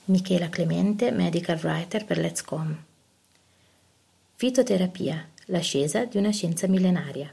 Michela Clemente, medical writer per Let's Com. Fitoterapia, l'ascesa di una scienza millenaria.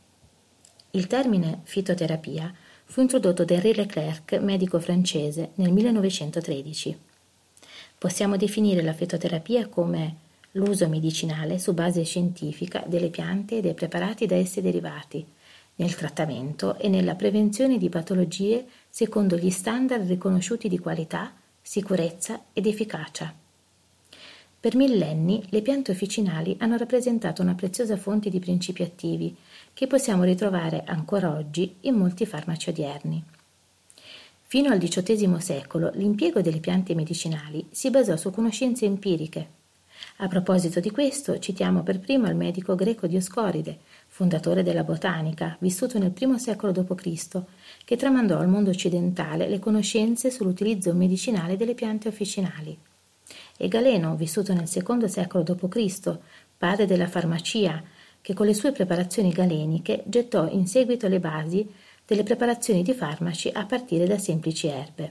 Il termine fitoterapia fu introdotto da Henri Leclerc, medico francese, nel 1913. Possiamo definire la fitoterapia come l'uso medicinale su base scientifica delle piante e dei preparati da esse derivati, nel trattamento e nella prevenzione di patologie secondo gli standard riconosciuti di qualità, sicurezza ed efficacia. Per millenni le piante officinali hanno rappresentato una preziosa fonte di principi attivi che possiamo ritrovare ancora oggi in molti farmaci odierni. Fino al XVIII secolo l'impiego delle piante medicinali si basò su conoscenze empiriche. A proposito di questo citiamo per primo il medico greco Dioscoride, fondatore della botanica, vissuto nel I secolo d.C., che tramandò al mondo occidentale le conoscenze sull'utilizzo medicinale delle piante officinali. E Galeno, vissuto nel II secolo d.C., padre della farmacia, che con le sue preparazioni galeniche gettò in seguito le basi delle preparazioni di farmaci a partire da semplici erbe.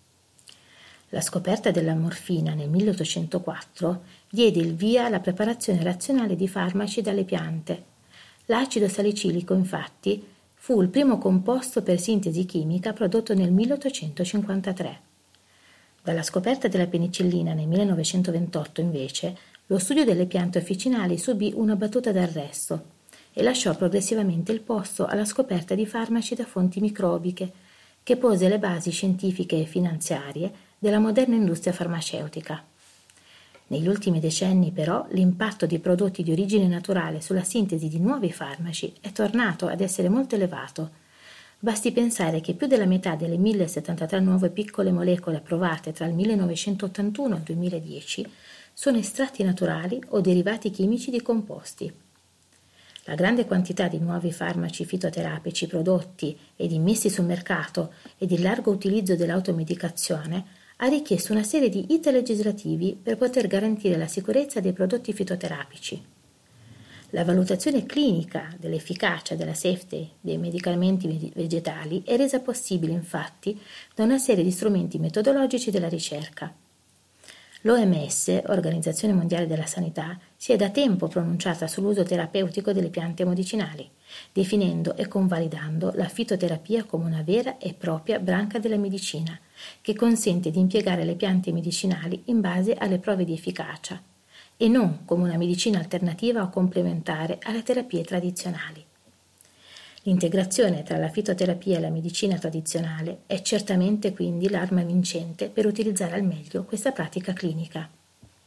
La scoperta della morfina nel 1804 diede il via alla preparazione razionale di farmaci dalle piante. L'acido salicilico, infatti, fu il primo composto per sintesi chimica prodotto nel 1853. Dalla scoperta della penicillina nel 1928, invece, lo studio delle piante officinali subì una battuta d'arresto e lasciò progressivamente il posto alla scoperta di farmaci da fonti microbiche, che pose le basi scientifiche e finanziarie della moderna industria farmaceutica. Negli ultimi decenni, però, l'impatto di prodotti di origine naturale sulla sintesi di nuovi farmaci è tornato ad essere molto elevato. Basti pensare che più della metà delle 1073 nuove piccole molecole approvate tra il 1981 e il 2010 sono estratti naturali o derivati chimici di composti. La grande quantità di nuovi farmaci fitoterapici prodotti ed immessi sul mercato ed il largo utilizzo dell'automedicazione ha richiesto una serie di iter legislativi per poter garantire la sicurezza dei prodotti fitoterapici. La valutazione clinica dell'efficacia e della safety dei medicamenti vegetali è resa possibile, infatti, da una serie di strumenti metodologici della ricerca. L'OMS, Organizzazione Mondiale della Sanità, si è da tempo pronunciata sull'uso terapeutico delle piante medicinali, definendo e convalidando la fitoterapia come una vera e propria branca della medicina, che consente di impiegare le piante medicinali in base alle prove di efficacia e non come una medicina alternativa o complementare alle terapie tradizionali. L'integrazione tra la fitoterapia e la medicina tradizionale è certamente quindi l'arma vincente per utilizzare al meglio questa pratica clinica.